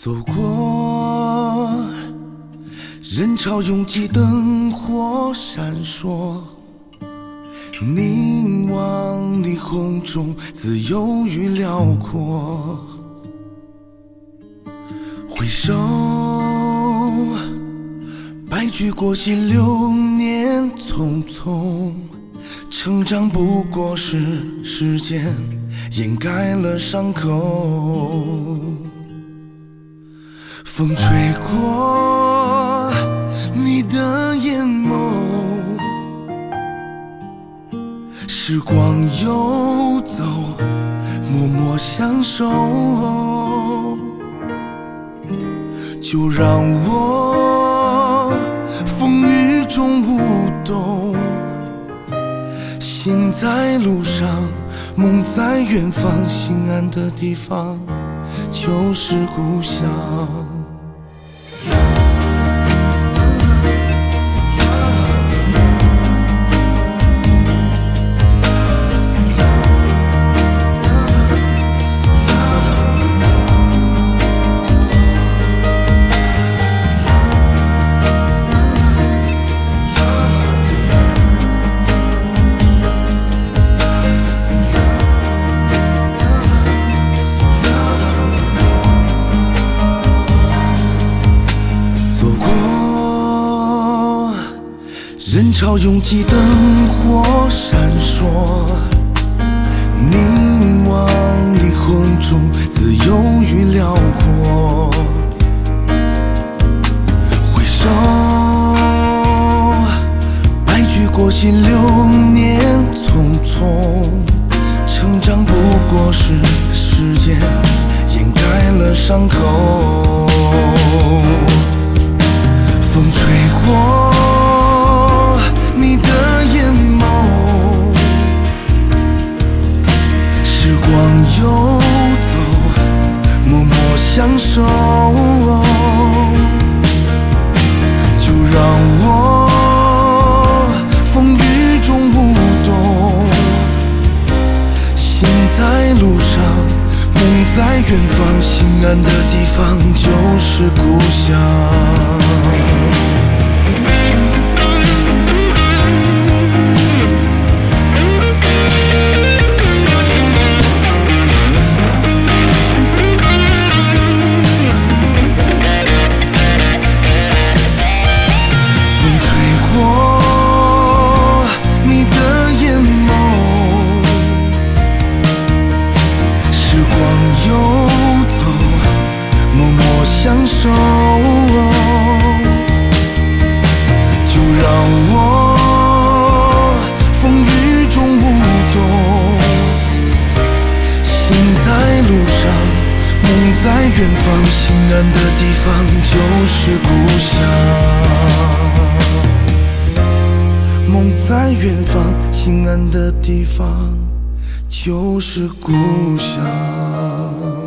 走过人潮拥挤，灯火闪烁，凝望霓虹中自由与辽阔。回首白驹过隙，流年匆匆，成长不过是时间掩盖了伤口。风吹过你的眼眸，时光游走，默默相守。就让我风雨中舞动，心在路上，梦在远方，心安的地方就是故乡。人潮拥挤，灯火闪烁，凝望霓虹中自由与辽阔。回首白驹过隙，流年匆匆，成长不过是时间掩盖了伤口。风吹过你的眼眸，时光游走，默默相守。就让我风雨中舞动，心在路上，梦在远方，心安的地方就是故乡。相守，就让我风雨中舞动，心在路上，梦在远方，心安的地方就是故乡。梦在远方，心安的地方就是故乡。